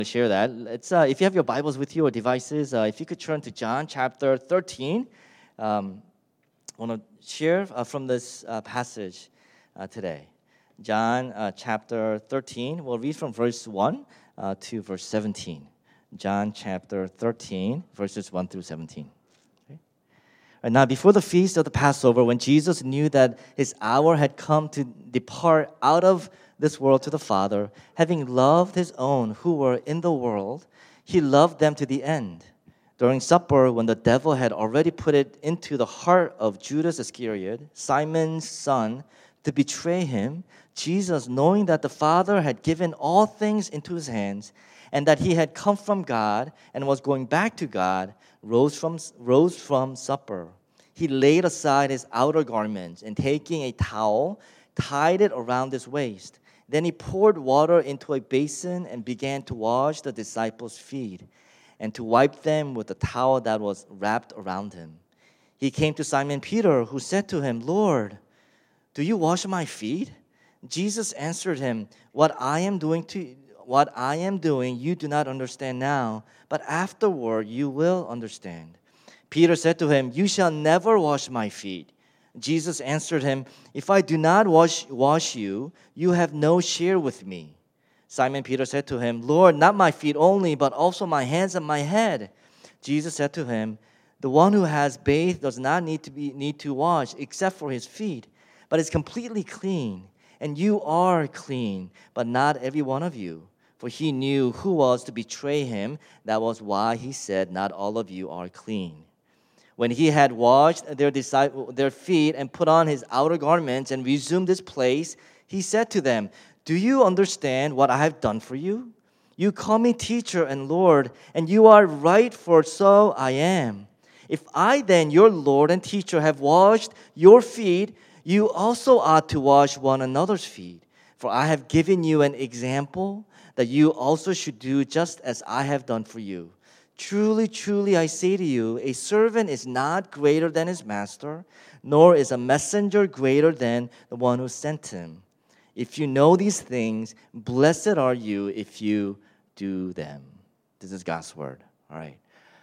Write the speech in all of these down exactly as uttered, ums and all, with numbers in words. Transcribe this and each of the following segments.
Share that. Let's, uh, if you have your Bibles with you or devices, uh, if you could turn to John chapter thirteen. Um, I want to share uh, from this uh, passage uh, today. John uh, chapter thirteen. We'll read from verse one uh, to verse seventeen. John chapter thirteen, verses one through seventeen. Okay. And now, before the feast of the Passover, when Jesus knew that his hour had come to depart out of this world to the Father, having loved his own who were in the world, he loved them to the end. During supper, when the devil had already put it into the heart of Judas Iscariot, Simon's son, to betray him, Jesus, knowing that the Father had given all things into his hands, and that he had come from God and was going back to God, rose from, rose from supper. He laid aside his outer garments, and taking a towel, tied it around his waist. Then he poured water into a basin and began to wash the disciples' feet and to wipe them with the towel that was wrapped around him. He came to Simon Peter, who said to him, "Lord, do you wash my feet?" Jesus answered him, "What I am doing to what I am doing you do not understand now, but afterward you will understand." Peter said to him, "You shall never wash my feet." Jesus answered him, "If I do not wash, wash you, you have no share with me." Simon Peter said to him, "Lord, not my feet only, but also my hands and my head." Jesus said to him, "The one who has bathed does not need to be need to wash except for his feet, but is completely clean. And you are clean, but not every one of you." For he knew who was to betray him. That was why he said, "Not all of you are clean." When he had washed their, disciples, their feet and put on his outer garments and resumed his place, he said to them, "Do you understand what I have done for you? You call me teacher and Lord, and you are right, for so I am. If I then, your Lord and teacher, have washed your feet, you also ought to wash one another's feet. For I have given you an example that you also should do just as I have done for you. Truly, truly, I say to you, a servant is not greater than his master, nor is a messenger greater than the one who sent him. If you know these things, blessed are you if you do them." This is God's word. All right.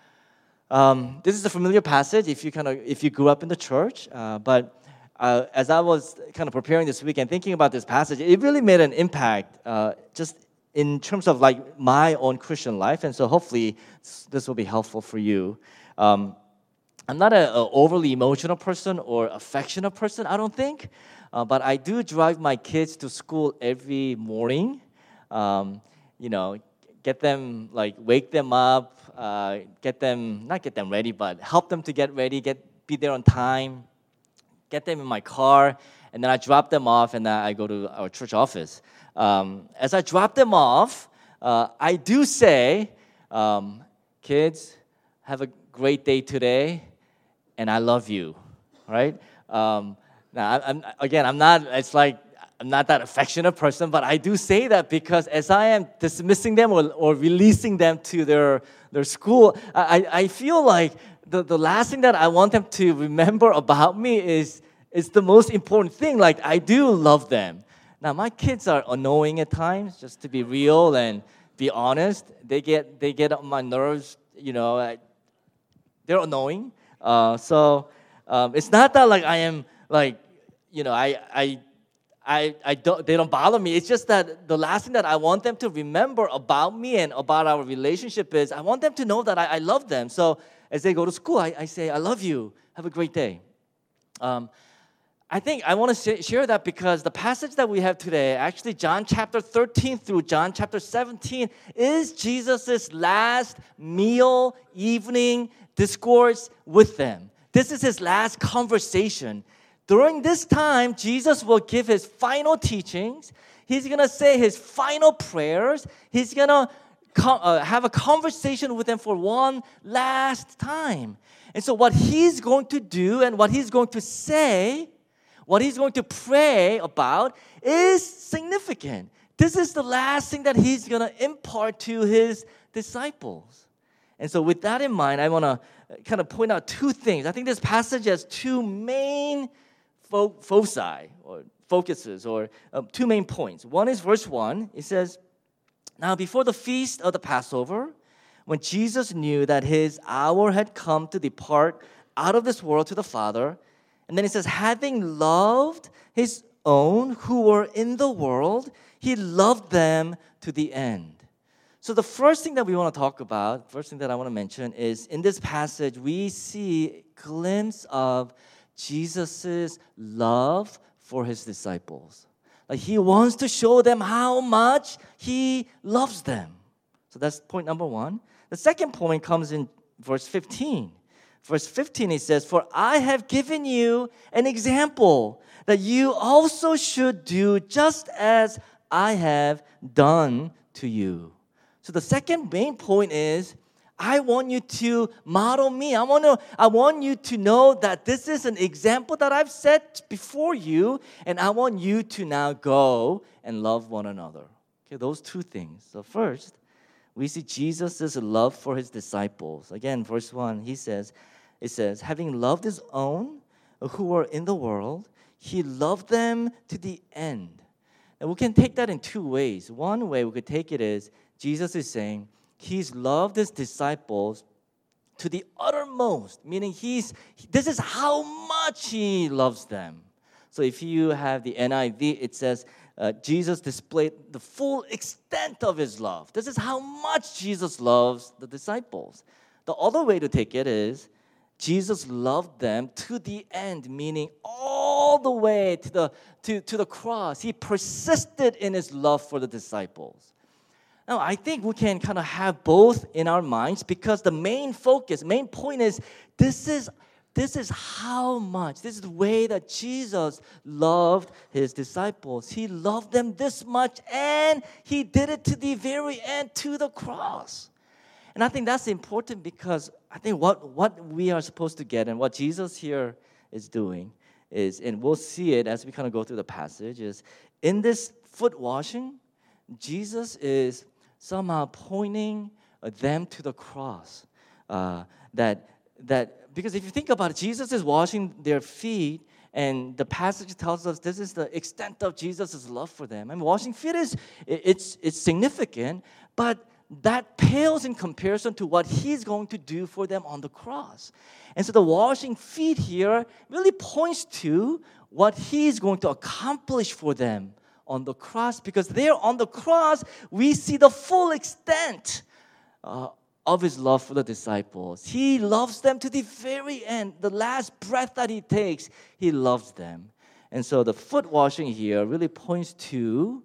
Um, this is a familiar passage if you kind of if you grew up in the church. Uh, but uh, as I was kind of preparing this week and thinking about this passage, it really made an impact uh, just in terms of like my own Christian life, and so hopefully this will be helpful for you. Um, I'm not an overly emotional person or affectionate person, I don't think, uh, but I do drive my kids to school every morning. Um, you know, get them like wake them up, uh, get them not get them ready, but help them to get ready, get be there on time, get them in my car, and then I drop them off, and then I go to our church office. Um, as I drop them off, uh, I do say, um, "Kids, have a great day today, and I love you." Right? Um, now, I, I'm, again, I'm not. It's like I'm not that affectionate person, but I do say that because as I am dismissing them or, or releasing them to their their school, I, I feel like the, the last thing that I want them to remember about me is is the most important thing. Like I do love them. Now, my kids are annoying at times, just to be real and be honest. They get they get on my nerves, you know. I, they're annoying. Uh, so um, it's not that like I am like, you know, I I I I don't they don't bother me. It's just that the last thing that I want them to remember about me and about our relationship is I want them to know that I, I love them. So as they go to school, I, I say, "I love you. Have a great day." Um, I think I want to share that because the passage that we have today, actually John chapter thirteen through John chapter seventeen, is Jesus' last meal, evening discourse with them. This is his last conversation. During this time, Jesus will give his final teachings. He's going to say his final prayers. He's going to uh, have a conversation with them for one last time. And so what he's going to do and what he's going to say, what he's going to pray about is significant. This is the last thing that he's going to impart to his disciples. And so with that in mind, I want to kind of point out two things. I think this passage has two main fo- foci or focuses or uh, two main points. One is verse one. It says, Now, before the feast of the Passover, when Jesus knew that his hour had come to depart out of this world to the Father, and then it says, having loved his own who were in the world, he loved them to the end. So the first thing that we want to talk about, first thing that I want to mention is in this passage, we see a glimpse of Jesus' love for his disciples. Like he wants to show them how much he loves them. So that's point number one. The second point comes in verse fifteen. Verse fifteen, it says, for I have given you an example that you also should do just as I have done to you. So the second main point is, I want you to model me. I want to, I want you to know that this is an example that I've set before you, and I want you to now go and love one another. Okay, those two things. So first, we see Jesus' love for his disciples. Again, verse one, he says, it says, having loved his own who were in the world, he loved them to the end. And we can take that in two ways. One way we could take it is, Jesus is saying, he's loved his disciples to the uttermost, meaning he's this is how much he loves them. So if you have the N I V, it says uh, Jesus displayed the full extent of his love. This is how much Jesus loves the disciples. The other way to take it is Jesus loved them to the end, meaning all the way to the to, to the cross. He persisted in his love for the disciples. Now, I think we can kind of have both in our minds because the main focus, main point is this is this is how much, this is the way that Jesus loved his disciples. He loved them this much, and he did it to the very end, to the cross. And I think that's important because I think what, what we are supposed to get and what Jesus here is doing is, and we'll see it as we kind of go through the passage, is in this foot washing, Jesus is somehow pointing them to the cross. Uh, that that because if you think about it, Jesus is washing their feet, and the passage tells us this is the extent of Jesus' love for them. And washing feet is it's it's significant, but that pales in comparison to what he's going to do for them on the cross. And so the washing feet here really points to what he's going to accomplish for them on the cross, because there on the cross, we see the full extent uh, of his love for the disciples. He loves them to the very end. The last breath that he takes, he loves them. And so the foot washing here really points to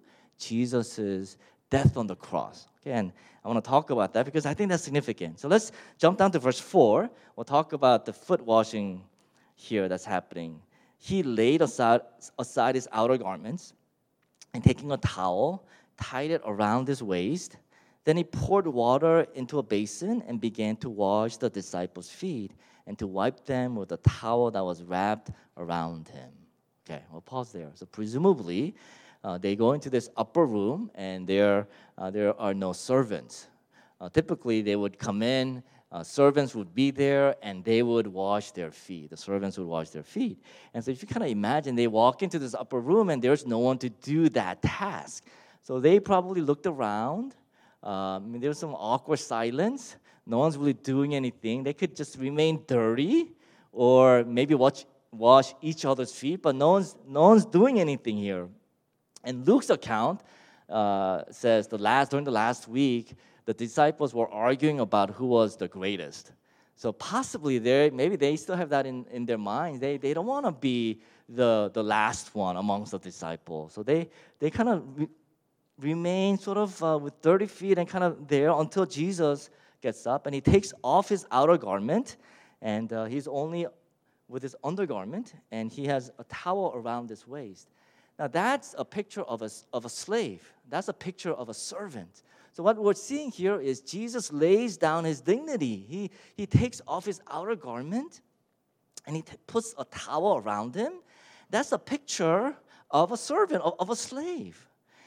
Jesus' death on the cross. Okay, and I want to talk about that because I think that's significant. So let's jump down to verse four. We'll talk about the foot washing here that's happening. He laid aside, aside his outer garments, and taking a towel, tied it around his waist. Then he poured water into a basin and began to wash the disciples' feet and to wipe them with a towel that was wrapped around him. Okay, we'll pause there. So presumably, uh, they go into this upper room, and there, uh, there are no servants. Uh, typically, they would come in, Uh, servants would be there, and they would wash their feet. The servants would wash their feet. And so if you kind of imagine, they walk into this upper room, and there's no one to do that task. So they probably looked around. Um, there was some awkward silence. No one's really doing anything. They could just remain dirty or maybe watch, wash each other's feet, but no one's, no one's doing anything here. And Luke's account uh, says the last during the last week, the disciples were arguing about who was the greatest. So possibly they maybe they still have that in, in their minds. They they don't want to be the, the last one amongst the disciples. So they they kind of re- remain sort of uh, with dirty feet and kind of there until Jesus gets up and he takes off his outer garment, and uh, he's only with his undergarment, and he has a towel around his waist. Now that's a picture of a, of a slave. That's a picture of a servant. So what we're seeing here is Jesus lays down his dignity. He, he takes off his outer garment, and he t- puts a towel around him. That's a picture of a servant, of, of a slave.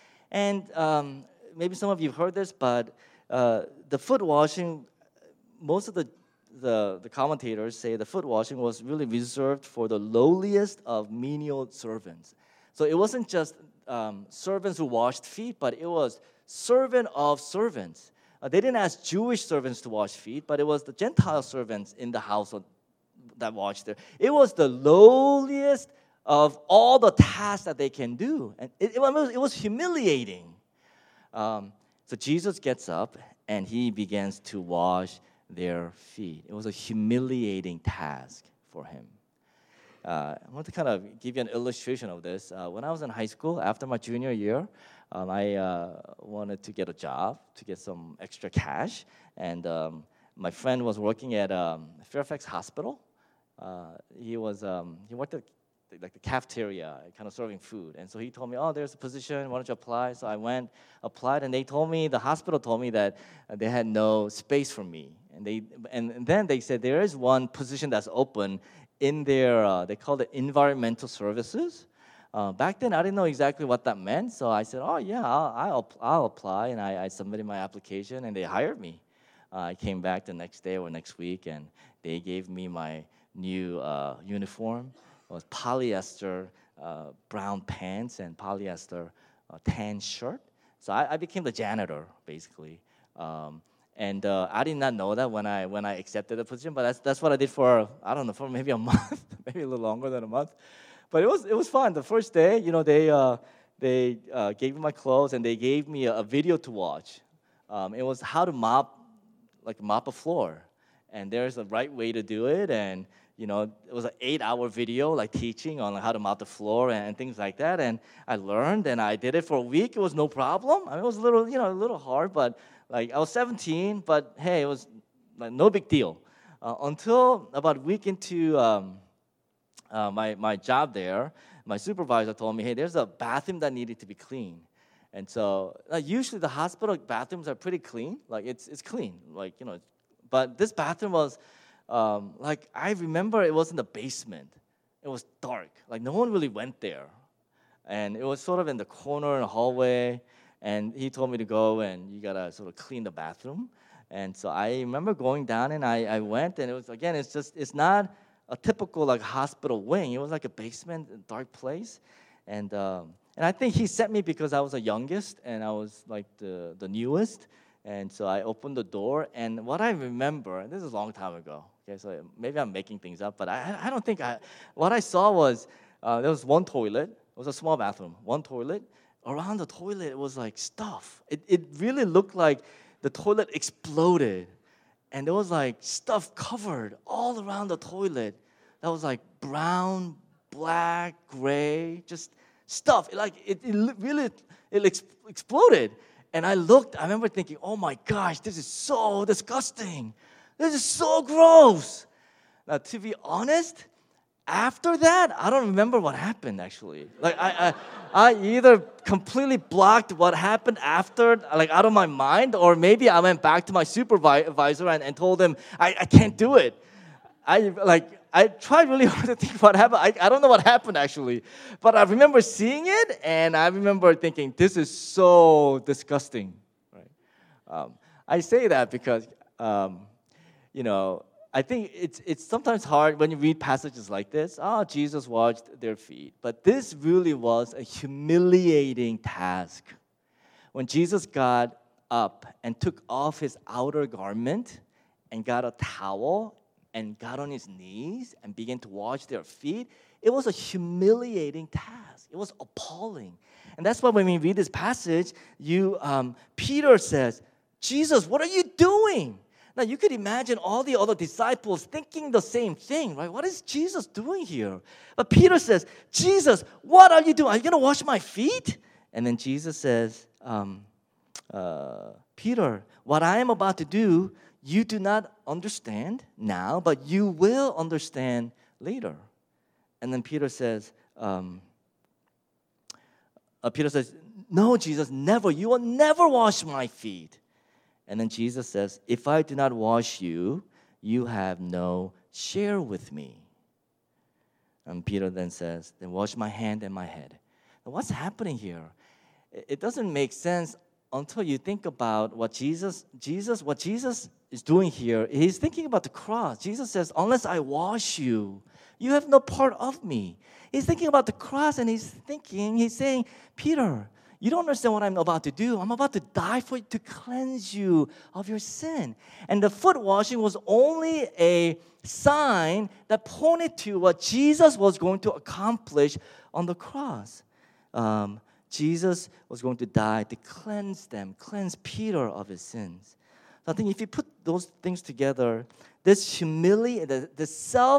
And um, maybe some of you have heard this, but uh, the foot washing, most of the, the, the commentators say the foot washing was really reserved for the lowliest of menial servants. So it wasn't just um, servants who washed feet, but it was servant of servants. Uh, they didn't ask Jewish servants to wash feet, but it was the Gentile servants in the household that washed there. It was the lowliest of all the tasks that they can do. And it, it, was, it was humiliating. Um, so Jesus gets up and he begins to wash their feet. It was a humiliating task for him. Uh, I want to kind of give you an illustration of this. Uh, when I was in high school, after my junior year, um, I uh, wanted to get a job to get some extra cash. And um, my friend was working at um, Fairfax Hospital. Uh, he was um, he worked at like the cafeteria, kind of serving food. And so he told me, oh, there's a position, why don't you apply? So I went, applied, and they told me, the hospital told me that uh, they had no space for me. And they and, and then they said, there is one position that's open in their, uh, they call it environmental services. Uh, back then, I didn't know exactly what that meant. So I said, oh, yeah, I'll, I'll, I'll apply. And I, I submitted my application, and they hired me. Uh, I came back the next day or next week, and they gave me my new uh, uniform. It was polyester uh, brown pants and polyester uh, tan shirt. So I, I became the janitor, basically. Um, and uh, I did not know that when I when I accepted the position, but that's that's what I did for, I don't know, for maybe a month, maybe a little longer than a month. But it was it was fun. The first day, you know, they uh, they uh, gave me my clothes and they gave me a, a video to watch. Um, it was how to mop, like mop a floor, and there's a right way to do it. And you know, it was an eight-hour video, like teaching on how to mop the floor and, and things like that. And I learned, and I did it for a week. It was no problem. I mean, it was a little, you know, a little hard, but like I was seventeen. But hey, it was like no big deal. Uh, until about a week into um, uh, my my job there, my supervisor told me, hey, there's a bathroom that needed to be cleaned. And so uh, usually the hospital bathrooms are pretty clean, like it's it's clean, like you know. But this bathroom was. Um, like, I remember it was in the basement. It was dark. Like, no one really went there. And it was sort of in the corner in the hallway. And he told me to go and you got to sort of clean the bathroom. And so I remember going down and I, I went. And it was, again, it's just, it's not a typical, like, hospital wing. It was like a basement, a dark place. And um, and I think he sent me because I was the youngest and I was, like, the, the newest. And so I opened the door, and what I remember, and this is a long time ago, okay, so maybe I'm making things up, but I, I don't think I, what I saw was, uh, there was one toilet, it was a small bathroom, one toilet. Around the toilet, it was like stuff. It, it really looked like the toilet exploded, and there was like stuff covered all around the toilet that was like brown, black, gray, just stuff. Like, it, it really, it ex- exploded. And I looked, I remember thinking, oh my gosh, this is so disgusting. This is so gross. Now, to be honest, after that, I don't remember what happened, actually. Like, I, I, I either completely blocked what happened after, like, out of my mind, or maybe I went back to my supervisor and, and told him, I, I can't do it. I, like, I tried really hard to think what happened. I, I don't know what happened, actually. But I remember seeing it, and I remember thinking, this is so disgusting. Right? Um, I say that because, um, you know, I think it's it's sometimes hard when you read passages like this. Oh, Jesus washed their feet. But this really was a humiliating task. When Jesus got up and took off his outer garment and got a towel and got on his knees and began to wash their feet, it was a humiliating task. It was appalling. And that's why when we read this passage, you um, Peter says, Jesus, what are you doing? Now, you could imagine all the other disciples thinking the same thing, right? What is Jesus doing here? But Peter says, Jesus, what are you doing? Are you going to wash my feet? And then Jesus says, um, uh, Peter, what I am about to do, you do not understand now, but you will understand later. And then Peter says, um, uh, Peter says, no, Jesus, never. You will never wash my feet. And then Jesus says, if I do not wash you, you have no share with me. And Peter then says, then wash my hand and my head. Now, what's happening here? It doesn't make sense until you think about what Jesus, Jesus, what Jesus is doing here. He's thinking about the cross. Jesus says, unless I wash you, you have no part of me. He's thinking about the cross, and he's thinking, he's saying, Peter, You don't understand what I'm about to do. I'm about to die for you to cleanse you of your sin. And the foot washing was only a sign that pointed to what Jesus was going to accomplish on the cross. Um, Jesus was going to die to cleanse them, cleanse Peter of his sins. So I think if you put those things together, this humili- the, the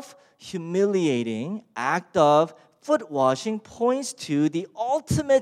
self-humiliating act of foot washing points to the ultimate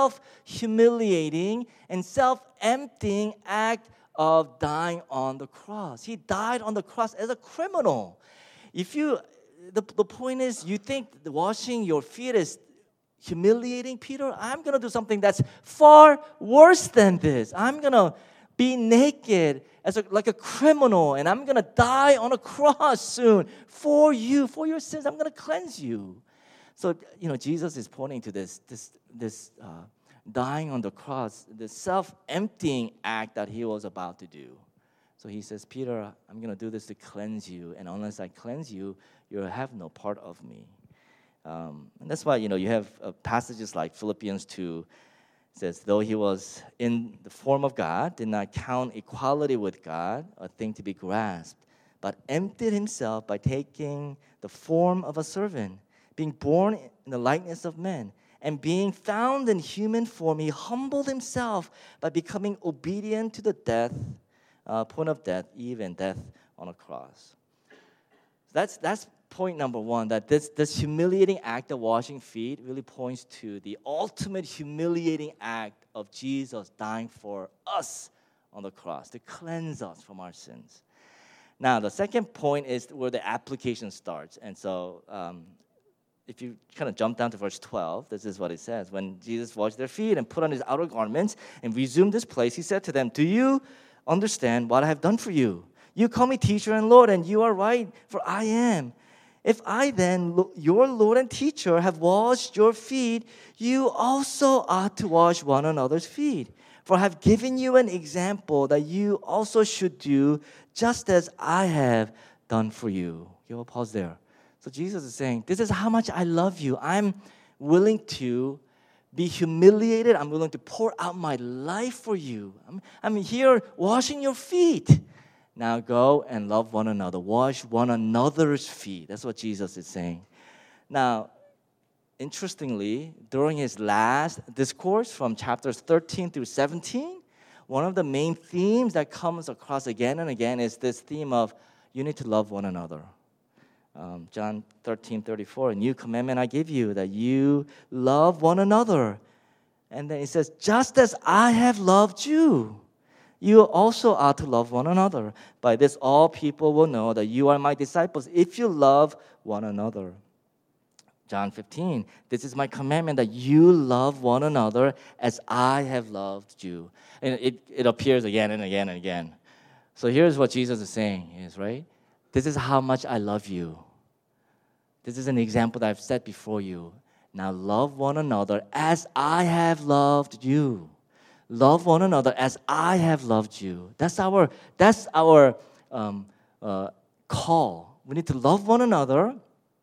self-humiliating and self-emptying act of dying on the cross. He died on the cross as a criminal. If you, the, the point is, you think washing your feet is humiliating, Peter? I'm going to do something that's far worse than this. I'm going to be naked as a, like a criminal, and I'm going to die on a cross soon for you, for your sins. I'm going to cleanse you. So, you know, Jesus is pointing to this, this, this uh, dying on the cross, the self-emptying act that he was about to do. So he says, Peter, I'm going to do this to cleanse you, and unless I cleanse you, you'll have no part of me. Um, and that's why, you know, you have uh, passages like Philippians two, says, though he was in the form of God, did not count equality with God a thing to be grasped, but emptied himself by taking the form of a servant, being born in the likeness of men, and being found in human form, he humbled himself by becoming obedient to the death, uh, point of death, even death on a cross. That's that's point number one, that this, this humiliating act of washing feet really points to the ultimate humiliating act of Jesus dying for us on the cross to cleanse us from our sins. Now, the second point is where the application starts. And so um, if you kind of jump down to verse twelve, this is what it says. When Jesus washed their feet and put on his outer garments and resumed his place, he said to them, do you understand what I have done for you? You call me teacher and Lord, and you are right, for I am. If I then, your Lord and teacher, have washed your feet, you also ought to wash one another's feet. For I have given you an example that you also should do just as I have done for you. Okay, we'll pause there. So Jesus is saying, this is how much I love you. I'm willing to be humiliated. I'm willing to pour out my life for you. I'm, I'm here washing your feet. Now go and love one another. Wash one another's feet. That's what Jesus is saying. Now, interestingly, during his last discourse from chapters thirteen through seventeen, one of the main themes that comes across again and again is this theme of you need to love one another. Um, John thirteen thirty-four, a new commandment I give you, that you love one another. And then it says, just as I have loved you, you also ought to love one another. By this, all people will know that you are my disciples if you love one another. John fifteen, this is my commandment, that you love one another as I have loved you. And it, it appears again and again and again. So here's what Jesus is saying is, right? This is how much I love you. This is an example that I've set before you. Now love one another as I have loved you. Love one another as I have loved you. That's our, that's our um, uh, call. We need to love one another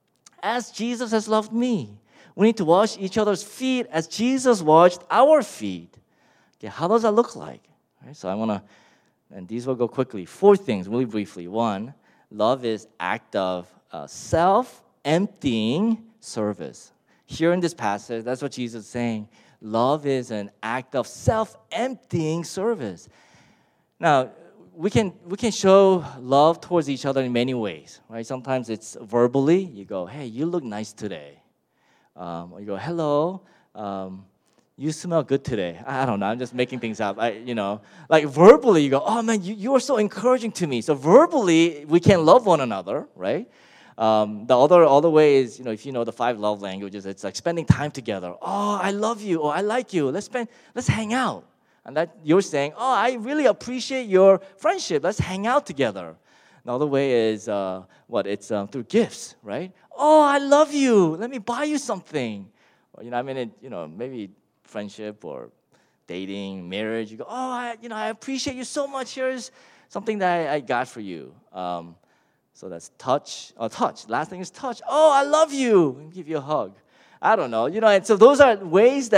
as Jesus has loved me. We need to wash each other's feet as Jesus washed our feet. Okay, how does that look like? All right, so I want to, and these will go quickly. Four things, really briefly. One, love is act of uh, self-emptying service. Here in this passage, that's what Jesus is saying. Love is an act of self-emptying service. Now, we can we can show love towards each other in many ways, right? Sometimes it's verbally. You go, hey, you look nice today. Um, or you go, hello, um, you smell good today. I don't know. I'm just making things up. I, you know, like verbally, you go, oh man, you, you are so encouraging to me. So verbally, we can love one another, right? Um, the other other way is, you know, if you know the five love languages, it's like spending time together. Oh, I love you. Or I like you. Let's spend. Let's hang out. And that you're saying, oh, I really appreciate your friendship. Let's hang out together. Another way is uh, what? It's um, through gifts, right? Oh, I love you. Let me buy you something. Or, you know, I mean, it, you know, maybe friendship or dating, marriage. You go, oh, I, you know, I appreciate you so much. Here's something that I, I got for you. Um, So that's touch. Oh, touch. Last thing is touch. Oh, I love you. Give you a hug. I don't know. You know, and so those are ways that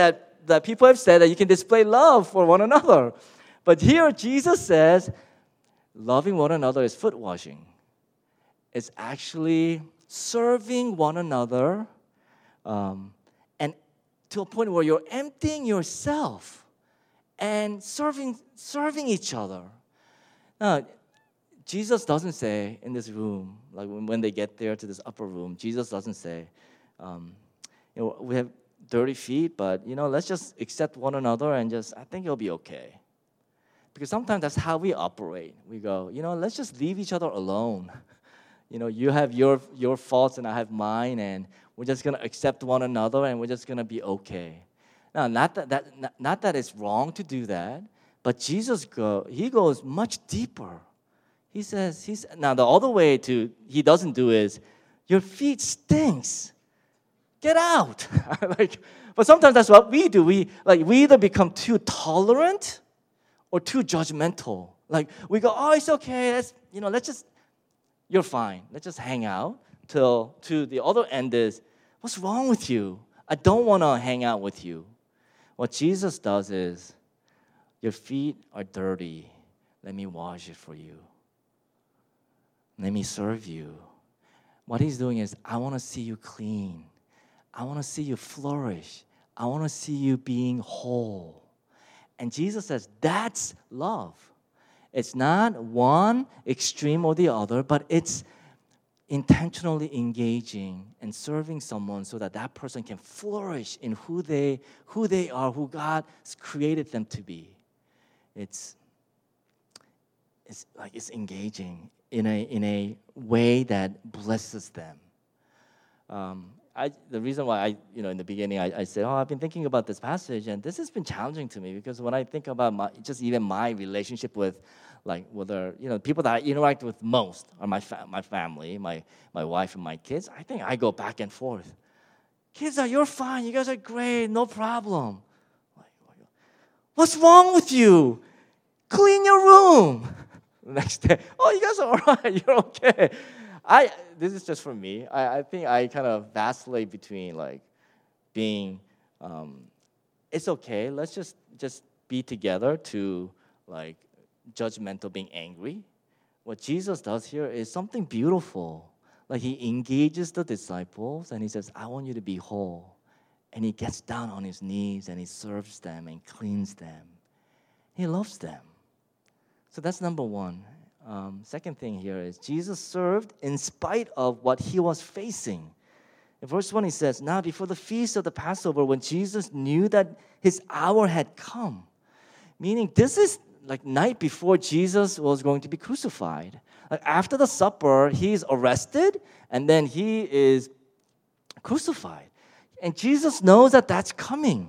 that people have said that you can display love for one another. But here Jesus says, loving one another is foot washing. It's actually serving one another um, and to a point where you're emptying yourself and serving, serving each other. Now, Jesus doesn't say in this room, like when, when they get there to this upper room, Jesus doesn't say, um, you know, we have dirty feet, but, you know, let's just accept one another and just, I think it'll be okay. Because sometimes that's how we operate. We go, you know, let's just leave each other alone. You know, you have your your faults and I have mine, and we're just going to accept one another and we're just going to be okay. Now, not that, that not, not that it's wrong to do that, but Jesus, go, he goes much deeper. He says, he's now the other way to, he doesn't do is, your feet stinks. Get out. like, but sometimes that's what we do. We like we either become too tolerant or too judgmental. Like we go, oh, it's okay. Let's, you know, let's just, you're fine. Let's just hang out. Till to the other end is, what's wrong with you? I don't want to hang out with you. What Jesus does is, your feet are dirty. Let me wash it for you. Let me serve you. What he's doing is, I want to see you clean. I want to see you flourish. I want to see you being whole. And Jesus says, that's love. It's not one extreme or the other, but it's intentionally engaging and serving someone so that that person can flourish in who they, who they are, who God has created them to be. It's, it's like it's engaging in a, in a way that blesses them. Um, I, the reason why I, you know, in the beginning I, I said, oh, I've been thinking about this passage, and this has been challenging to me because when I think about my, just even my relationship with, like, whether, you know, people that I interact with most are my fa- my family, my my wife and my kids. I think I go back and forth. Kids, are you're fine. You guys are great. No problem. What's wrong with you? Clean your room. The next day, oh, you guys are all right. You're okay. I this is just for me. I, I think I kind of vacillate between like being, um, it's okay. Let's just just be together to like judgmental, being angry. What Jesus does here is something beautiful. Like he engages the disciples and he says, "I want you to be whole," and he gets down on his knees and he serves them and cleans them. He loves them. So that's number one. Um, second thing here is Jesus served in spite of what he was facing. In verse one, he says, now before the feast of the Passover, when Jesus knew that his hour had come, meaning this is like night before Jesus was going to be crucified. Like after the supper, he's arrested, and then he is crucified. And Jesus knows that that's coming.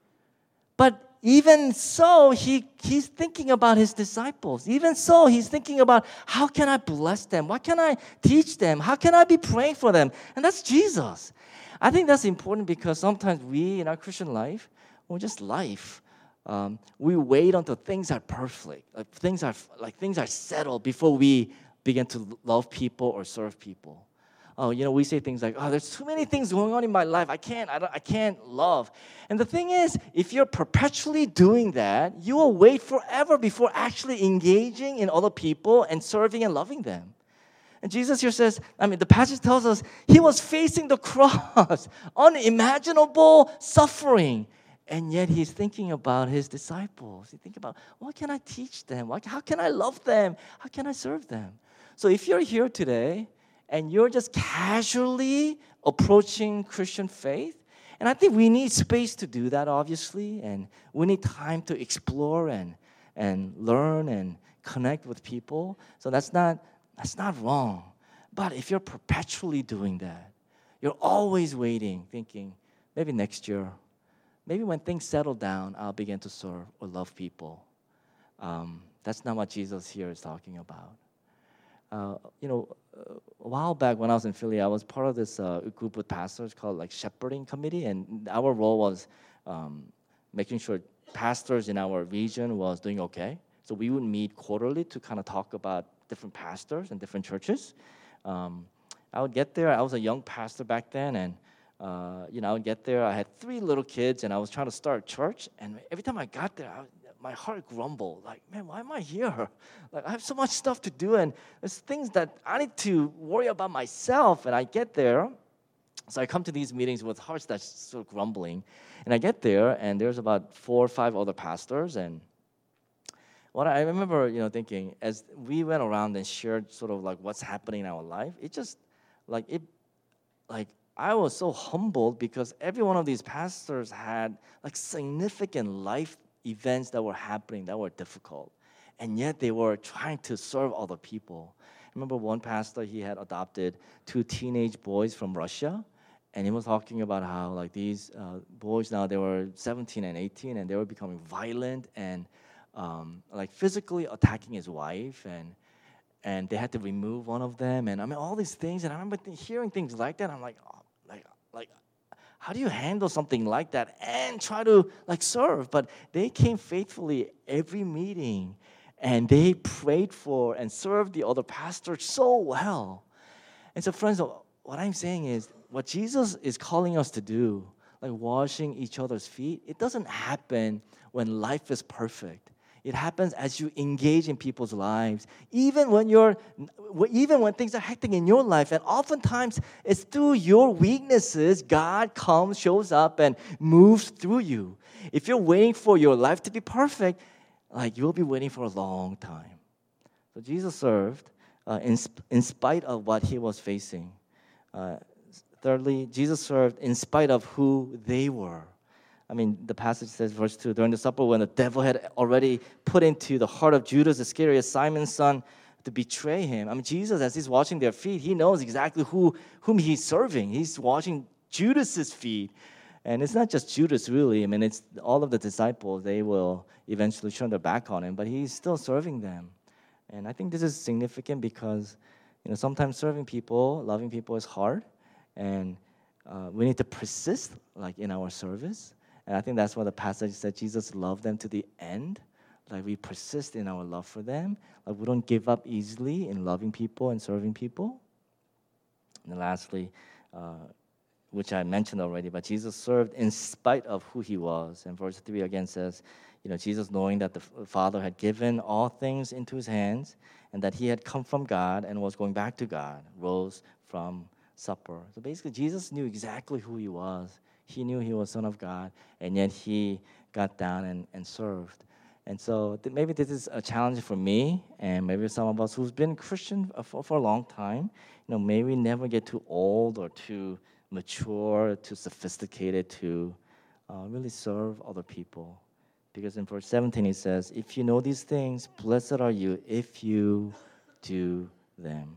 But even so, he, he's thinking about his disciples. Even so, he's thinking about how can I bless them? What can I teach them? How can I be praying for them? And that's Jesus. I think that's important because sometimes we, in our Christian life, or just life, um, we wait until things are perfect, like things are like things are settled before we begin to love people or serve people. Oh, you know, we say things like, "Oh, there's too many things going on in my life. I can't, I, don't, I can't love." And the thing is, if you're perpetually doing that, you will wait forever before actually engaging in other people and serving and loving them. And Jesus here says, I mean, the passage tells us he was facing the cross, unimaginable suffering, and yet he's thinking about his disciples. He thinks about, what can I teach them? What, how can I love them? How can I serve them? So if you're here today, and you're just casually approaching Christian faith. And I think we need space to do that, obviously. And we need time to explore and, and learn and connect with people. So that's not, that's not wrong. But if you're perpetually doing that, you're always waiting, thinking, maybe next year, maybe when things settle down, I'll begin to serve or love people. Um, that's not what Jesus here is talking about. Uh, you know, a while back when I was in Philly, I was part of this uh, group of pastors called like Shepherding Committee, and our role was um, making sure pastors in our region was doing okay. So we would meet quarterly to kind of talk about different pastors and different churches. Um, I would get there. I was a young pastor back then, and uh, you know, I would get there. I had three little kids, and I was trying to start church. And every time I got there, I, my heart grumbled. Like, man, why am I here? Like, I have so much stuff to do, and there's things that I need to worry about myself. And I get there, so I come to these meetings with hearts that's sort of grumbling. And I get there, and there's about four or five other pastors, and what I remember, you know, thinking as we went around and shared sort of like what's happening in our life, it just like it, like I was so humbled because every one of these pastors had like significant life events that were happening that were difficult, and yet they were trying to serve other people. I remember one pastor, he had adopted two teenage boys from Russia, and he was talking about how like these uh, boys now they were seventeen and eighteen, and they were becoming violent and um, like physically attacking his wife, and and they had to remove one of them, and I mean all these things. And I remember th- hearing things like that. I'm like, oh, like, like, how do you handle something like that and try to like serve? But they came faithfully every meeting, and they prayed for and served the other pastors so well. And so, friends, what I'm saying is, what Jesus is calling us to do, like washing each other's feet, it doesn't happen when life is perfect. It happens as you engage in people's lives, even when you're, even when things are hectic in your life. And oftentimes, it's through your weaknesses God comes, shows up, and moves through you. If you're waiting for your life to be perfect, like you'll be waiting for a long time. So Jesus served uh, in in spite of what he was facing. Uh, thirdly, Jesus served in spite of who they were. I mean, the passage says, verse two, during the supper, when the devil had already put into the heart of Judas Iscariot, Simon's son, to betray him. I mean, Jesus, as he's washing their feet, he knows exactly who whom he's serving. He's washing Judas's feet. And it's not just Judas, really. I mean, it's all of the disciples. They will eventually turn their back on him, but he's still serving them. And I think this is significant because, you know, sometimes serving people, loving people is hard, and uh, we need to persist, like in our service. And I think that's what the passage said. Jesus loved them to the end. Like we persist in our love for them. Like we don't give up easily in loving people and serving people. And then lastly, uh, which I mentioned already, but Jesus served in spite of who he was. And verse three again says, you know, Jesus knowing that the Father had given all things into his hands and that he had come from God and was going back to God, rose from supper. So basically, Jesus knew exactly who he was. He knew he was Son of God, and yet he got down and, and served. And so th- maybe this is a challenge for me, and maybe some of us who's been Christian for, for a long time. You know, maybe we never get too old or too mature, too sophisticated to uh, really serve other people. Because in verse seventeen it says, if you know these things, blessed are you if you do them.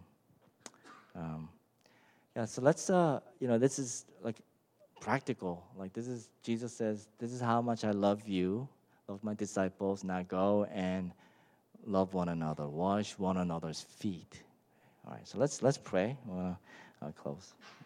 Um, yeah, so let's, uh, you know, this is like practical. Like this is, Jesus says, this is how much I love you, love my disciples. Now go and love one another, wash one another's feet. All right, so let's let's pray. We'll uh, close.